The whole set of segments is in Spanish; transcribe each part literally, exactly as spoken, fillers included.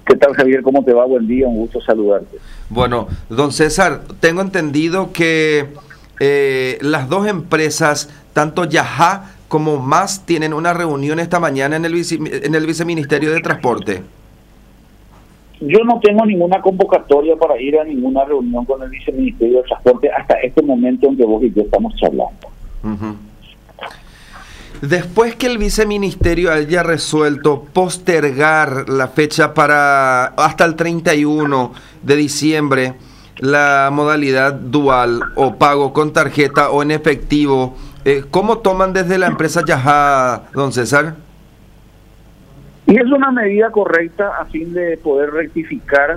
¿Qué tal, Javier? ¿Cómo te va? Buen día, un gusto saludarte. Bueno, don César, tengo entendido que eh, las dos empresas, tanto Yajá como Más, tienen una reunión esta mañana en el, vice, en el Viceministerio de Transporte. Yo no tengo ninguna convocatoria para ir a ninguna reunión con el Viceministerio de Transporte hasta este momento en que vos y yo estamos charlando. Uh-huh. Después que el viceministerio haya resuelto postergar la fecha para hasta el treinta y uno de diciembre, la modalidad dual o pago con tarjeta o en efectivo, eh, ¿cómo toman desde la empresa Yajá, don César? Y es una medida correcta a fin de poder rectificar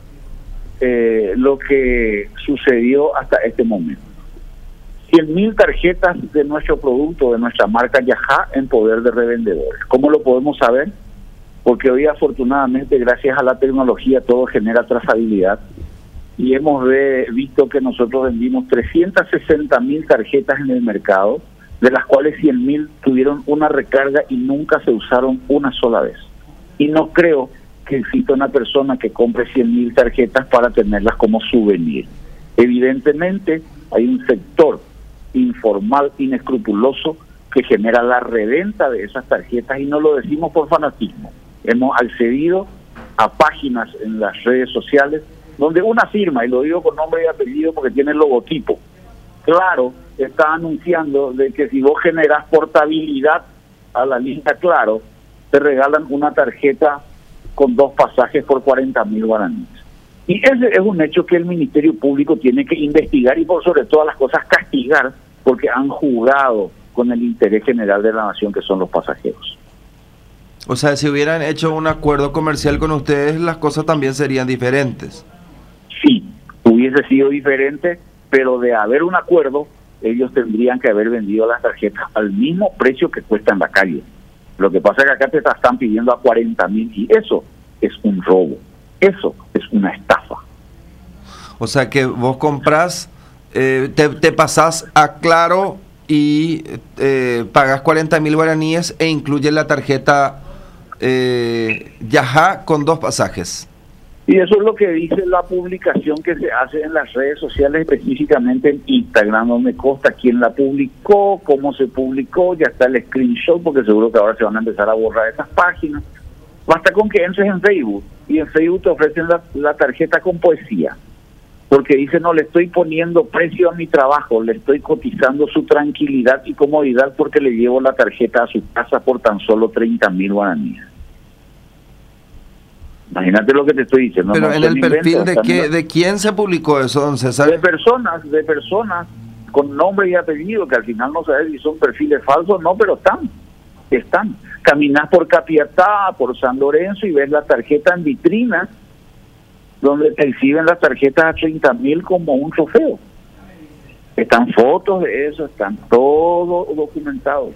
eh, lo que sucedió hasta este momento. cien mil tarjetas de nuestro producto, de nuestra marca Yajá, en poder de revendedores. ¿Cómo lo podemos saber? Porque hoy, afortunadamente, gracias a la tecnología, todo genera trazabilidad. Y hemos de, visto que nosotros vendimos trescientas sesenta mil tarjetas en el mercado, de las cuales cien mil tuvieron una recarga y nunca se usaron una sola vez. Y no creo que exista una persona que compre cien mil tarjetas para tenerlas como souvenir. Evidentemente, hay un sector informal, inescrupuloso, que genera la reventa de esas tarjetas, y no lo decimos por fanatismo. Hemos accedido a páginas en las redes sociales donde una firma, y lo digo con nombre y apellido porque tiene el logotipo, Claro, está anunciando de que si vos generás portabilidad a la línea Claro, te regalan una tarjeta con dos pasajes por cuarenta mil guaraníes. Y ese es un hecho que el Ministerio Público tiene que investigar y, por sobre todas las cosas, castigar, porque han jugado con el interés general de la nación, que son los pasajeros. O sea, si hubieran hecho un acuerdo comercial con ustedes, las cosas también serían diferentes. Sí, hubiese sido diferente, pero de haber un acuerdo, ellos tendrían que haber vendido las tarjetas al mismo precio que cuesta en la calle. Lo que pasa es que acá te están pidiendo a cuarenta mil, y eso es un robo. Eso es una estafa. O sea que vos comprás, eh, te, te pasás a Claro y eh, pagas cuarenta mil guaraníes e incluye la tarjeta eh, Yajá con dos pasajes. Y eso es lo que dice la publicación que se hace en las redes sociales, específicamente en Instagram, donde consta quién la publicó, cómo se publicó, ya está el screenshot, porque seguro que ahora se van a empezar a borrar esas páginas. Basta con que entres en Facebook, y en Facebook te ofrecen la, la tarjeta con poesía, porque dice, no, le estoy poniendo precio a mi trabajo, le estoy cotizando su tranquilidad y comodidad porque le llevo la tarjeta a su casa por tan solo treinta mil guaraníes. Imagínate lo que te estoy diciendo. Pero no en el perfil inventos, de qué, ¿de quién se publicó eso, don César? De personas, de personas con nombre y apellido, que al final no sabes si son perfiles falsos o no, pero están, están. Caminás por Capiatá, por San Lorenzo, y ves la tarjeta en vitrina, donde te exhiben las tarjetas a treinta mil como un trofeo. Están fotos de eso, están todo documentado.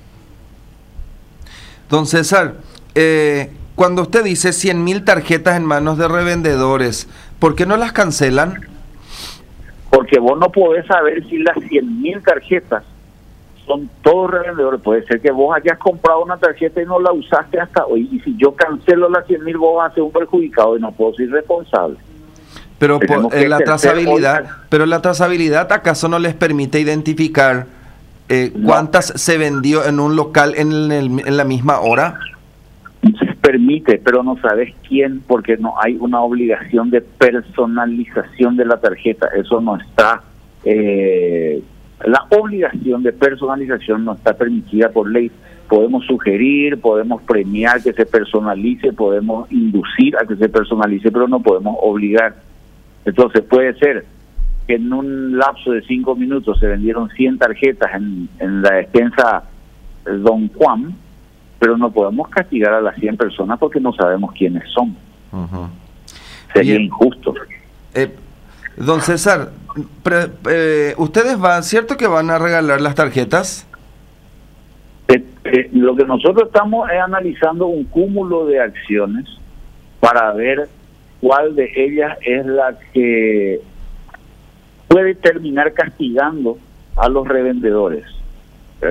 Don César, eh, cuando usted dice cien mil tarjetas en manos de revendedores, ¿por qué no las cancelan? Porque vos no podés saber si las cien mil tarjetas son todos revendedores. Puede ser que vos hayas comprado una tarjeta y no la usaste hasta hoy, y si yo cancelo las cien mil, vos vas a ser un perjudicado y no puedo ser responsable. Pero por, eh, la trazabilidad, hoy... pero la trazabilidad, ¿acaso no les permite identificar eh, cuántas no. se vendió en un local en, el, en la misma hora? Se permite, pero no sabes quién, porque no hay una obligación de personalización de la tarjeta. Eso no está... Eh, La obligación de personalización no está permitida por ley. Podemos sugerir, podemos premiar que se personalice, podemos inducir a que se personalice, pero no podemos obligar. Entonces puede ser que en un lapso de cinco minutos se vendieron cien tarjetas en, en la despensa Don Juan, pero no podemos castigar a las cien personas porque no sabemos quiénes son. Uh-huh. Sería Bien. injusto. Eh, don César, pre, eh, ¿ustedes van, cierto que van a regalar las tarjetas? Eh, eh, lo que nosotros estamos es analizando un cúmulo de acciones para ver cuál de ellas es la que puede terminar castigando a los revendedores, ¿verdad?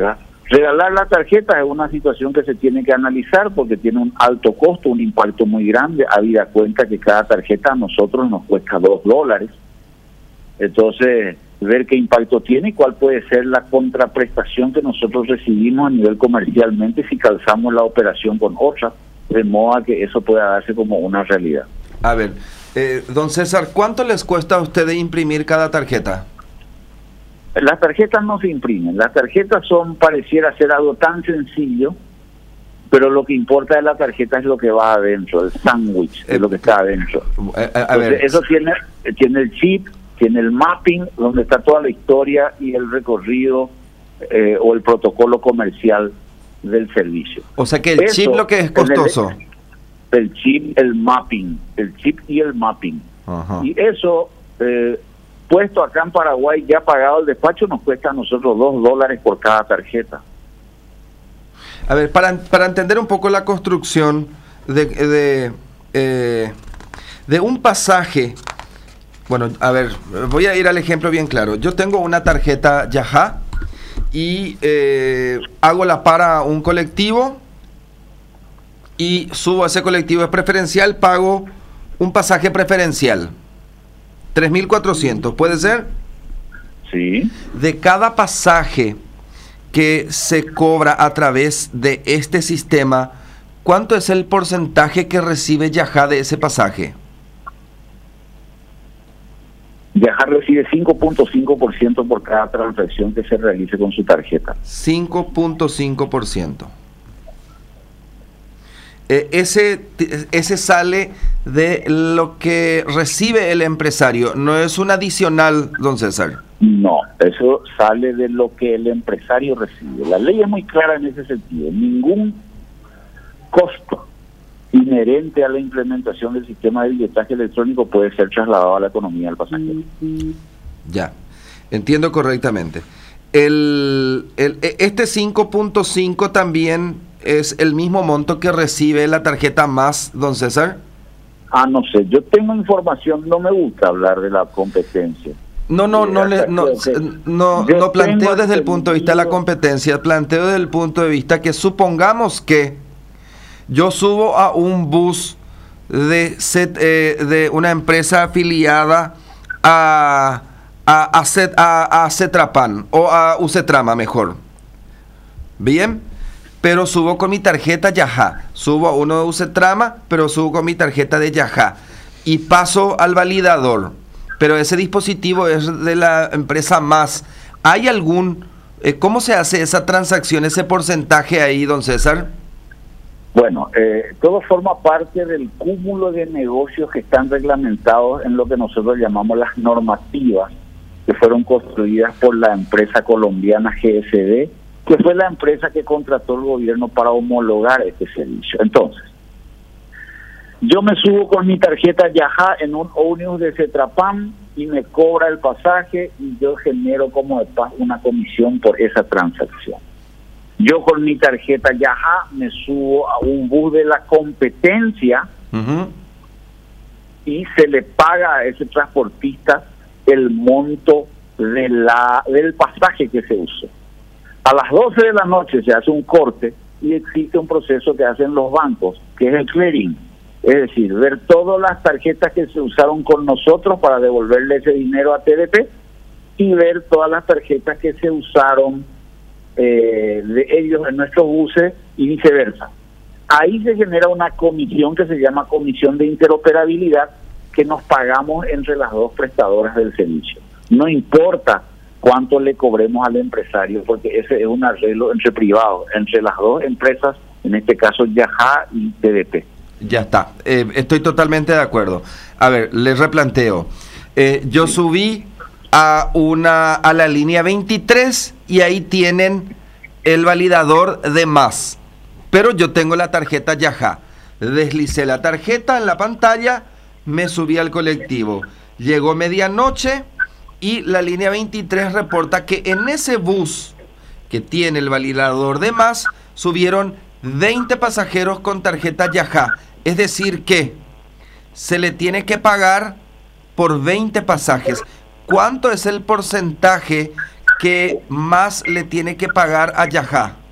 Regalar la tarjeta es una situación que se tiene que analizar porque tiene un alto costo, un impacto muy grande, habida cuenta que cada tarjeta a nosotros nos cuesta dos dólares. Entonces, ver qué impacto tiene y cuál puede ser la contraprestación que nosotros recibimos a nivel comercialmente si calzamos la operación con otra, de modo a que eso pueda darse como una realidad. A ver, eh, don César, ¿cuánto les cuesta a ustedes imprimir cada tarjeta? Las tarjetas no se imprimen, las tarjetas son, pareciera ser algo tan sencillo, pero lo que importa de la tarjeta es lo que va adentro, el sándwich, eh, es lo que está adentro. Eh, a, a ver. Entonces, eso tiene, tiene el chip, tiene el mapping, donde está toda la historia y el recorrido eh, o el protocolo comercial del servicio. O sea que el eso, chip lo que es costoso. El, el chip, el mapping, el chip y el mapping. Ajá. Y eso... Eh, puesto acá en Paraguay, ya pagado el despacho, nos cuesta a nosotros dos dólares por cada tarjeta. A ver, para, para entender un poco la construcción de, de, eh, de un pasaje, bueno, a ver, voy a ir al ejemplo bien claro. Yo tengo una tarjeta Yaha y eh, hago la para un colectivo y subo a ese colectivo, es preferencial, pago un pasaje preferencial. tres mil cuatrocientos, ¿puede ser? Sí. De cada pasaje que se cobra a través de este sistema, ¿cuánto es el porcentaje que recibe Yaha de ese pasaje? Yaha recibe cinco punto cinco por ciento por cada transacción que se realice con su tarjeta. cinco punto cinco por ciento. Eh, ese, ese sale de lo que recibe el empresario, no es un adicional, don César. No, eso sale de lo que el empresario recibe. La ley es muy clara en ese sentido. Ningún costo inherente a la implementación del sistema de billetaje electrónico puede ser trasladado a la economía del pasajero. Ya, entiendo correctamente. El, el, este cinco punto cinco también es el mismo monto que recibe la tarjeta más, don César. Ah, no sé, yo tengo información, no me gusta hablar de la competencia. No, no, no, le, no, no, no planteo desde el punto de vista de la competencia, planteo desde el punto de vista que supongamos que yo subo a un bus de, set, eh, de una empresa afiliada a, a, a, Cet, a, a Cetrapan o a Ucetrama mejor. Bien, pero subo con mi tarjeta Yaha, subo a uno de Ucetrama, pero subo con mi tarjeta de Yaha y paso al validador, pero ese dispositivo es de la empresa más. ¿Hay algún, eh, cómo se hace esa transacción, ese porcentaje ahí, don César? Bueno, eh, todo forma parte del cúmulo de negocios que están reglamentados en lo que nosotros llamamos las normativas, que fueron construidas por la empresa colombiana G S D, que fue la empresa que contrató el gobierno para homologar este servicio. Entonces, yo me subo con mi tarjeta Yaha en un ómnibus de Cetrapan y me cobra el pasaje y yo genero como de paz una comisión por esa transacción. Yo con mi tarjeta Yaha me subo a un bus de la competencia uh-huh. y se le paga a ese transportista el monto de la del pasaje que se usó. A las doce de la noche se hace un corte y existe un proceso que hacen los bancos, que es el clearing. Es decir, ver todas las tarjetas que se usaron con nosotros para devolverle ese dinero a T D P y ver todas las tarjetas que se usaron eh, de ellos en nuestros buses y viceversa. Ahí se genera una comisión que se llama comisión de interoperabilidad que nos pagamos entre las dos prestadoras del servicio. No importa cuánto le cobremos al empresario, porque ese es un arreglo entre privados, entre las dos empresas, en este caso Yaha y T D P. Ya está, eh, estoy totalmente de acuerdo. A ver, les replanteo. Eh, yo sí. subí a una a la línea veintitrés y ahí tienen el validador de más. Pero yo tengo la tarjeta Yaha. Deslicé la tarjeta en la pantalla, me subí al colectivo. Llegó medianoche y la línea veintitrés reporta que en ese bus que tiene el validador de más, subieron veinte pasajeros con tarjeta Yaha. Es decir que se le tiene que pagar por veinte pasajes. ¿Cuánto es el porcentaje que más le tiene que pagar a Yaha?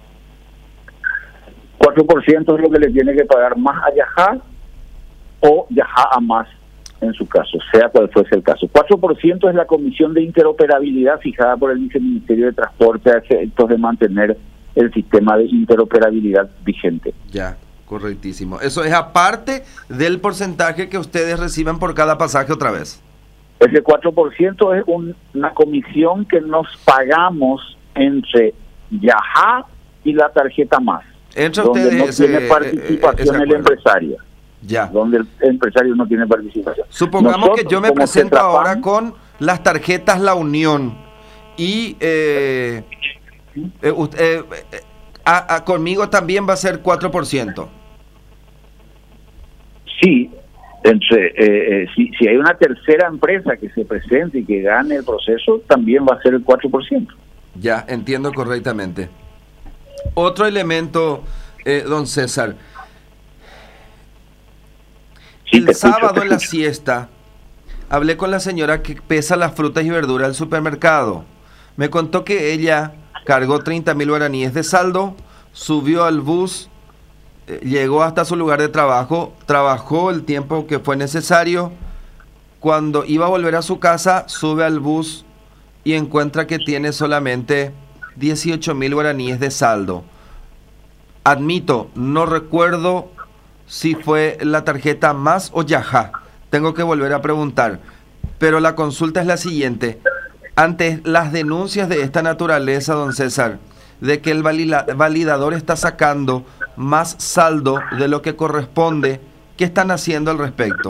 cuatro por ciento es lo que le tiene que pagar más a Yajá o Yajá a más en su caso, sea cual fuese el caso. cuatro por ciento es la comisión de interoperabilidad fijada por el Viceministerio de Transporte a efectos de mantener el sistema de interoperabilidad vigente. Ya, correctísimo. Eso es aparte del porcentaje que ustedes reciben por cada pasaje otra vez. Ese cuatro por ciento es un, una comisión que nos pagamos entre Yajá y la tarjeta más. Entre donde ustedes no ese, tiene participación ese el empresario. Ya. Donde el empresario no tiene participación. Supongamos Nosotros, que yo me como presento Tetrapan, ahora con las tarjetas La Unión y eh, eh, usted, eh, eh, a, a, conmigo también va a ser cuatro por ciento. Sí, entre, eh, eh, si, si hay una tercera empresa que se presente y que gane el proceso, también va a ser el cuatro por ciento. Ya, entiendo correctamente. Otro elemento, eh, don César. Sí, el escucho, sábado en la siesta hablé con la señora que pesa las frutas y verduras del supermercado. Me contó que ella cargó treinta mil guaraníes de saldo, subió al bus, eh, llegó hasta su lugar de trabajo, trabajó el tiempo que fue necesario. Cuando iba a volver a su casa, sube al bus y encuentra que tiene solamente dieciocho mil guaraníes de saldo. Admito, no recuerdo si fue la tarjeta más o Yajá. Tengo que volver a preguntar. Pero la consulta es la siguiente. Ante las denuncias de esta naturaleza, don César, de que el valida- validador está sacando más saldo de lo que corresponde, ¿qué están haciendo al respecto?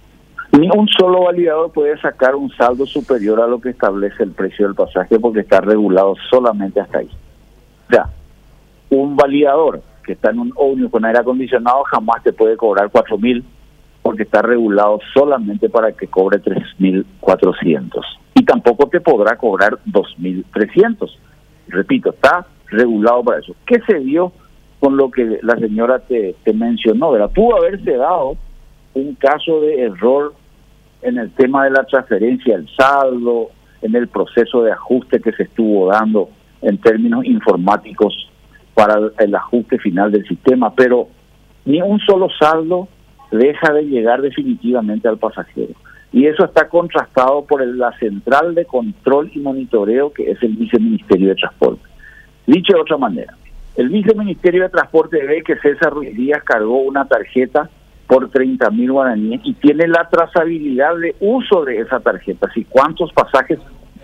Ni un solo validador puede sacar un saldo superior a lo que establece el precio del pasaje porque está regulado solamente hasta ahí. O sea, un validador que está en un ómnibus con aire acondicionado jamás te puede cobrar cuatro mil porque está regulado solamente para que cobre tres mil cuatrocientos y tampoco te podrá cobrar dos mil trescientos. Repito, está regulado para eso. ¿Qué se dio con lo que la señora te, te mencionó? ¿Verdad? Pudo haberse dado un caso de error en el tema de la transferencia del saldo, en el proceso de ajuste que se estuvo dando en términos informáticos para el ajuste final del sistema, pero ni un solo saldo deja de llegar definitivamente al pasajero. Y eso está contrastado por el, la Central de Control y Monitoreo, que es el Viceministerio de Transporte. Dicho de otra manera, el Viceministerio de Transporte ve que César Ruiz Díaz cargó una tarjeta por treinta mil guaraníes y tiene la trazabilidad de uso de esa tarjeta, si cuántos pasajes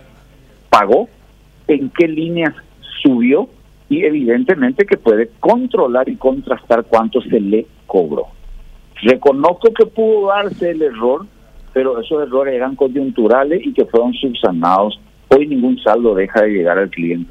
pagó, en qué líneas subió, y evidentemente que puede controlar y contrastar cuánto se le cobró. Reconozco que pudo darse el error, pero esos errores eran coyunturales y que fueron subsanados. Hoy ningún saldo deja de llegar al cliente.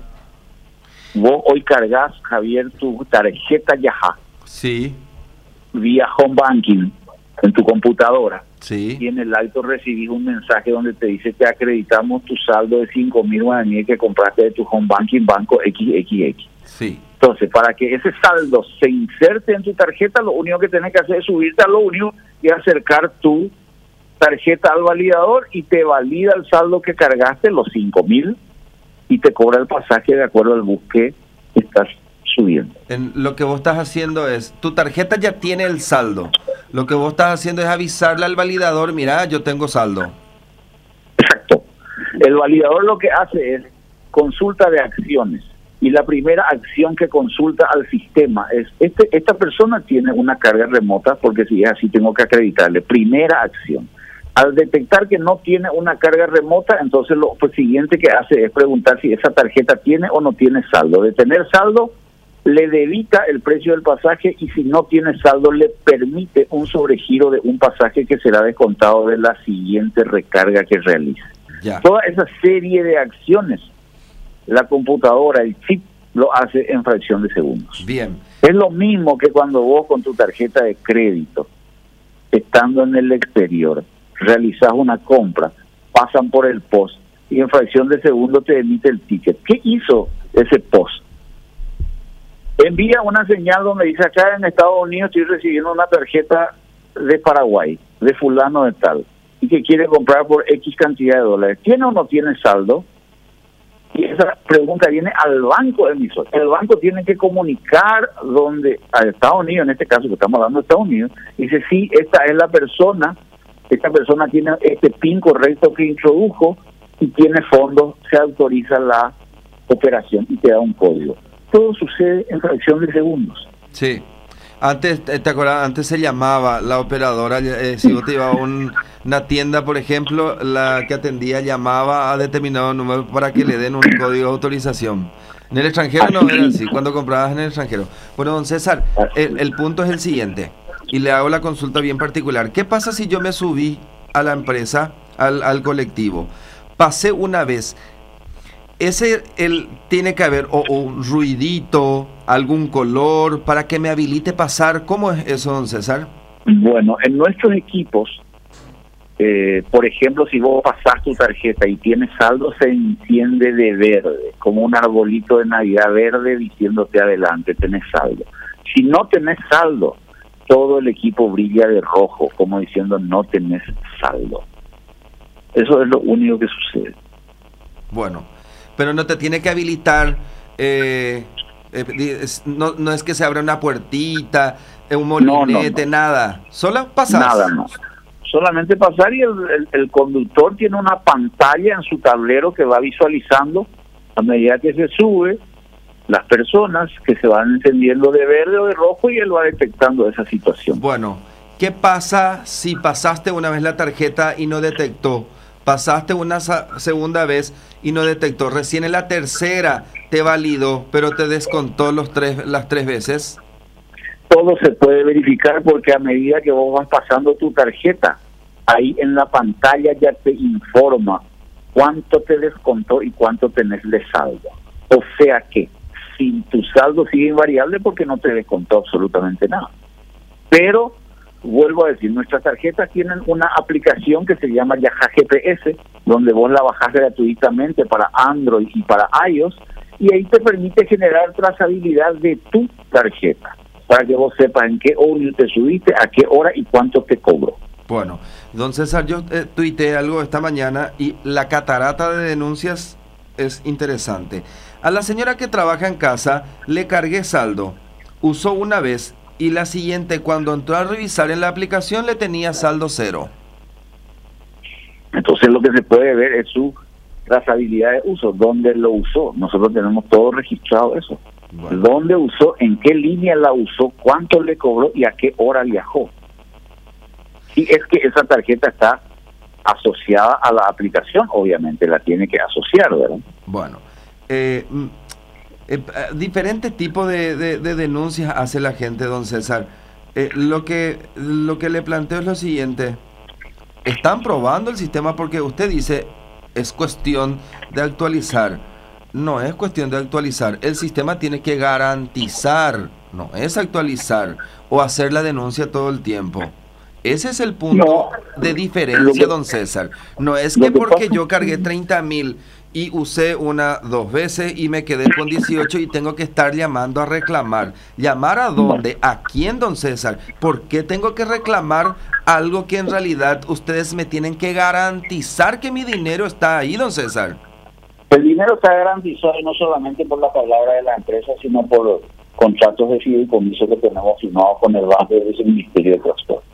Vos hoy cargas, Javier, tu tarjeta Yajá. Sí. Vía home banking en tu computadora. Sí. Y en el alto recibís un mensaje donde te dice que acreditamos tu saldo de cinco mil guaraníes que compraste de tu home banking banco equis equis equis. Sí. Entonces, para que ese saldo se inserte en tu tarjeta, lo único que tenés que hacer es subirte a lo único y acercar tu tarjeta al validador y te valida el saldo que cargaste, los cinco mil, y te cobra el pasaje de acuerdo al bus que estás subiendo. En lo que vos estás haciendo es, tu tarjeta ya tiene el saldo. Lo que vos estás haciendo es avisarle al validador, mira, yo tengo saldo. Exacto. El validador lo que hace es consulta de acciones. Y la primera acción que consulta al sistema es, este, esta persona tiene una carga remota, porque si es así tengo que acreditarle. Primera acción. Al detectar que no tiene una carga remota, entonces lo pues, siguiente que hace es preguntar si esa tarjeta tiene o no tiene saldo. De tener saldo, le debita el precio del pasaje, y si no tiene saldo, le permite un sobregiro de un pasaje que será descontado de la siguiente recarga que realice. Ya. Toda esa serie de acciones, la computadora, el chip, lo hace en fracción de segundos. Bien. Es lo mismo que cuando vos con tu tarjeta de crédito, estando en el exterior, realizás una compra, pasan por el post y en fracción de segundos te emite el ticket. ¿Qué hizo ese post? Envía una señal donde dice, acá en Estados Unidos estoy recibiendo una tarjeta de Paraguay, de fulano de tal, y que quiere comprar por X cantidad de dólares. ¿Tiene o no tiene saldo? Y esa pregunta viene al banco emisor. El banco tiene que comunicar donde a Estados Unidos, en este caso que estamos hablando de Estados Unidos, dice, sí, esta es la persona, esta persona tiene este PIN correcto que introdujo y tiene fondos, se autoriza la operación y te da un código. Todo sucede en fracción de segundos. Sí. Antes, ¿te acuerdas? Antes se llamaba la operadora, eh, si vos te ibas a un, una tienda, por ejemplo, la que atendía llamaba a determinado número para que le den un código de autorización. En el extranjero no era así, cuando comprabas en el extranjero. Bueno, don César, el, el punto es el siguiente, y le hago la consulta bien particular. ¿Qué pasa si yo me subí a la empresa, al, al colectivo? Pasé una vez. Ese el, tiene que haber o, o un ruidito, algún color para que me habilite pasar. ¿Cómo es eso, don César? Bueno, en nuestros equipos, eh, por ejemplo, si vos pasás tu tarjeta y tienes saldo, se enciende de verde, como un arbolito de Navidad verde diciéndote adelante, tenés saldo. Si no tenés saldo, todo el equipo brilla de rojo, como diciendo no tenés saldo. Eso es lo único que sucede. Bueno, pero no te tiene que habilitar, eh, eh, es, no, no es que se abra una puertita, eh, un molinete, no, no, no. nada, solo pasar. Nada, no. Solamente pasar y el, el, el conductor tiene una pantalla en su tablero que va visualizando a medida que se sube las personas que se van encendiendo de verde o de rojo y él va detectando esa situación. Bueno, ¿qué pasa si pasaste una vez la tarjeta y no detectó? Pasaste una segunda vez y no detectó. Recién en la tercera te validó, pero te descontó los tres, las tres veces. Todo se puede verificar porque a medida que vos vas pasando tu tarjeta, ahí en la pantalla ya te informa cuánto te descontó y cuánto tenés de saldo. O sea que si tu saldo sigue invariable porque no te descontó absolutamente nada. Pero vuelvo a decir, nuestras tarjetas tienen una aplicación que se llama Yaja G P S, donde vos la bajás gratuitamente para Android y para iOS, y ahí te permite generar trazabilidad de tu tarjeta, para que vos sepas en qué hora te subiste, a qué hora y cuánto te cobró. Bueno, don César, yo eh, tuiteé algo esta mañana y la catarata de denuncias es interesante. A la señora que trabaja en casa le cargué saldo, usó una vez, y la siguiente, cuando entró a revisar en la aplicación, le tenía saldo cero. Entonces lo que se puede ver es su trazabilidad de uso, dónde lo usó. Nosotros tenemos todo registrado eso. Bueno. Dónde usó, en qué línea la usó, cuánto le cobró y a qué hora viajó. Si es que esa tarjeta está asociada a la aplicación, obviamente la tiene que asociar, ¿verdad? Bueno, eh... Eh, diferentes tipos de, de, de denuncias hace la gente, don César. Eh, lo que lo que le planteo es lo siguiente: están probando el sistema porque usted dice es cuestión de actualizar. No es cuestión de actualizar. El sistema tiene que garantizar, no es actualizar o hacer la denuncia todo el tiempo. Ese es el punto no, de diferencia, don César. No es que porque yo cargué treinta mil y usé una dos veces y me quedé con dieciocho y tengo que estar llamando a reclamar. ¿Llamar a dónde? ¿A quién, don César? ¿Por qué tengo que reclamar algo que en realidad ustedes me tienen que garantizar que mi dinero está ahí, don César? El dinero está garantizado no solamente por la palabra de la empresa, sino por contratos de fideicomiso que tenemos firmados con el banco y el Ministerio de Transporte.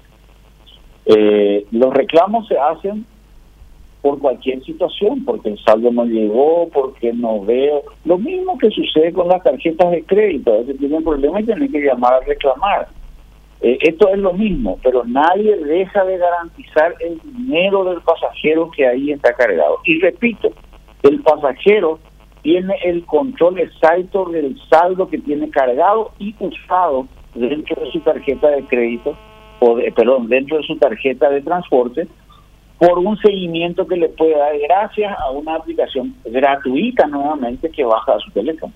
Eh, los reclamos se hacen por cualquier situación, porque el saldo no llegó, porque no veo. Lo mismo que sucede con las tarjetas de crédito, a veces tienen problemas y tienen que llamar a reclamar. Eh, esto es lo mismo, pero nadie deja de garantizar el dinero del pasajero que ahí está cargado. Y repito, el pasajero tiene el control exacto del saldo que tiene cargado y usado dentro de su tarjeta de crédito, o de, perdón, dentro de su tarjeta de transporte, por un seguimiento que le puede dar gracias a una aplicación gratuita nuevamente que baja a su teléfono.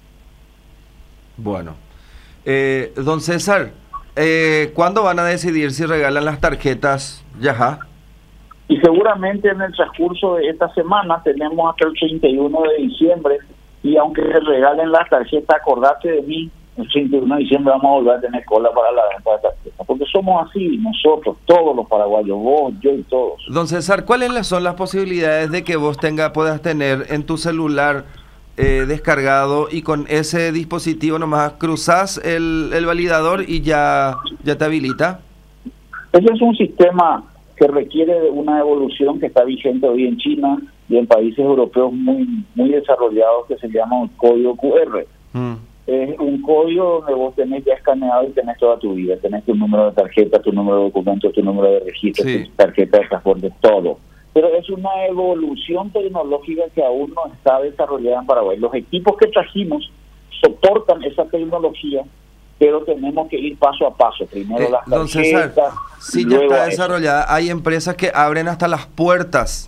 Bueno, eh, don César, eh, ¿cuándo van a decidir si regalan las tarjetas Yaja? Y seguramente en el transcurso de esta semana tenemos hasta el treinta y uno de diciembre, y aunque se regalen las tarjetas, acordate de mí, el treinta y uno de diciembre vamos a volver a tener cola para la venta de tarjetas, porque somos así, nosotros, todos los paraguayos, vos, yo y todos. Don César, ¿cuáles son las posibilidades de que vos tenga, puedas tener en tu celular eh, descargado y con ese dispositivo nomás cruzas el, el validador y ya, ya te habilita. Ese es un sistema que requiere de una evolución que está vigente hoy en China y en países europeos muy muy desarrollados, que se llama un código cu erre. Mm. Es un código donde vos tenés ya escaneado y tenés toda tu vida. Tenés tu número de tarjeta, tu número de documento, tu número de registro, sí. Tu tarjeta de transporte, todo. Pero es una evolución tecnológica que aún no está desarrollada en Paraguay. Los equipos que trajimos soportan esa tecnología, pero tenemos que ir paso a paso. Primero eh, las tarjetas, César, sí, ya está desarrollada. Hay empresas que abren hasta las puertas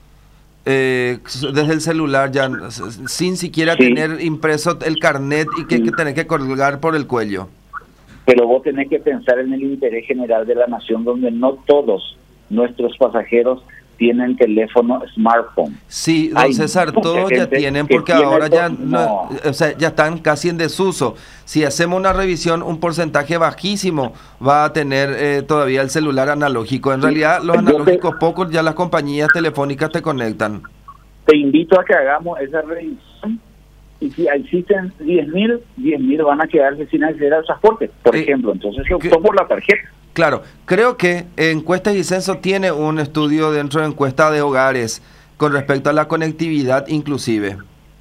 eh, desde el celular, ya sin siquiera sí. tener impreso el carnet y que, sí. que tener que colgar por el cuello. Pero vos tenés que pensar en el interés general de la nación, donde no todos nuestros pasajeros tienen teléfono smartphone. Sí, don Hay César, todos ya tienen, porque ahora ya no, no, o sea, ya están casi en desuso. Si hacemos una revisión, un porcentaje bajísimo va a tener eh, todavía el celular analógico. En sí. realidad, los analógicos te, pocos ya las compañías telefónicas te conectan. Te invito a que hagamos esa revisión, y si existen diez mil, diez mil van a quedarse sin acceder al transporte, por eh, ejemplo. Entonces se optó por la tarjeta. Claro, creo que Encuestas y Censo tiene un estudio dentro de Encuesta de Hogares con respecto a la conectividad inclusive.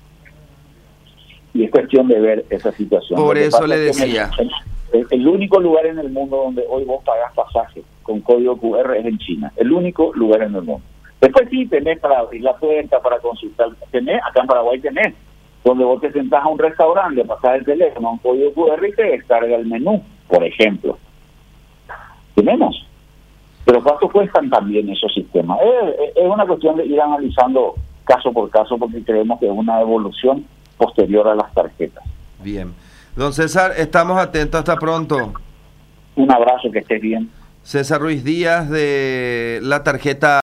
Y es cuestión de ver esa situación. Por eso le decía. El, el, el único lugar en el mundo donde hoy vos pagás pasaje con código cu erre es en China. El único lugar en el mundo. Después sí tenés para abrir la puerta, para consultar. Tenés, acá en Paraguay tenés, donde vos te sentás a un restaurante, le pasás el teléfono a un código cu erre y te descarga el menú, por ejemplo. Tenemos, pero ¿cuánto cuestan también esos sistemas? Es, es una cuestión de ir analizando caso por caso, porque creemos que es una evolución posterior a las tarjetas. Bien. Don César, estamos atentos. Hasta pronto. Un abrazo, que estés bien. César Ruiz Díaz, de la tarjeta